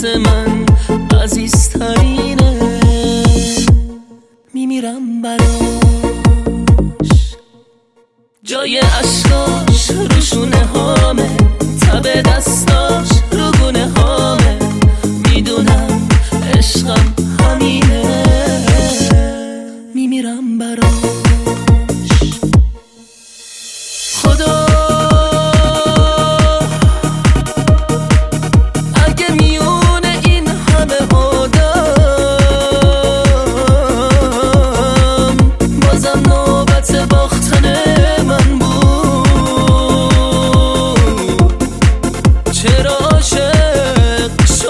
واسه من عزیزترینه، میمیرم براش. جای عشقاش رو شونه هامه، تب دستاش رو گونه هامه، میدونم عشقم همینه، میمیرم براش. خدا اگه میونه این همه آدم بازم نوبت باختن من بود، چرا عاشق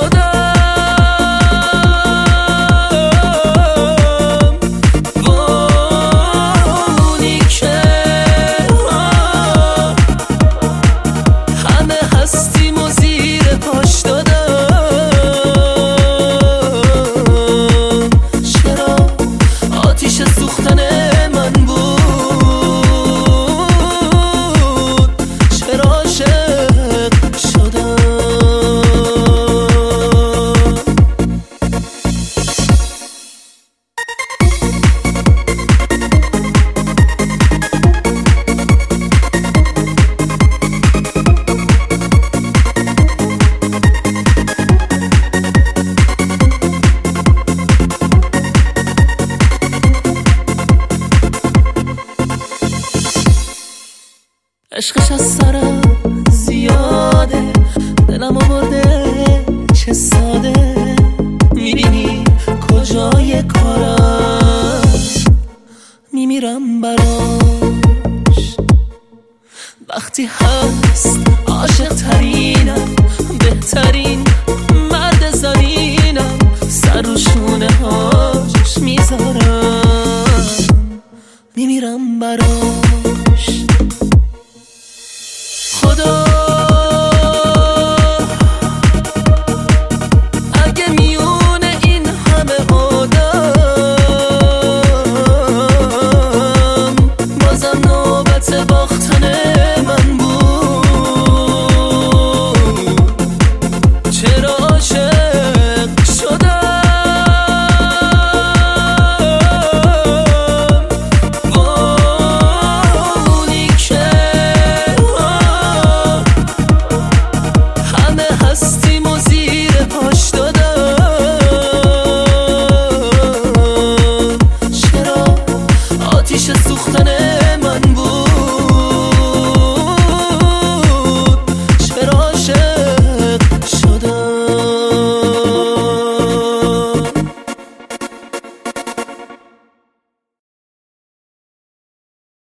شدم؟ وانی که همه هستیم و زیر پاش دادم، چرا آتیش سوختن من بود، چرا عاشق شدم؟ عشقش از سرم زیاده، دلم آورده چه ساده، میبینی کجای کارم، میمیرم براش. وقتی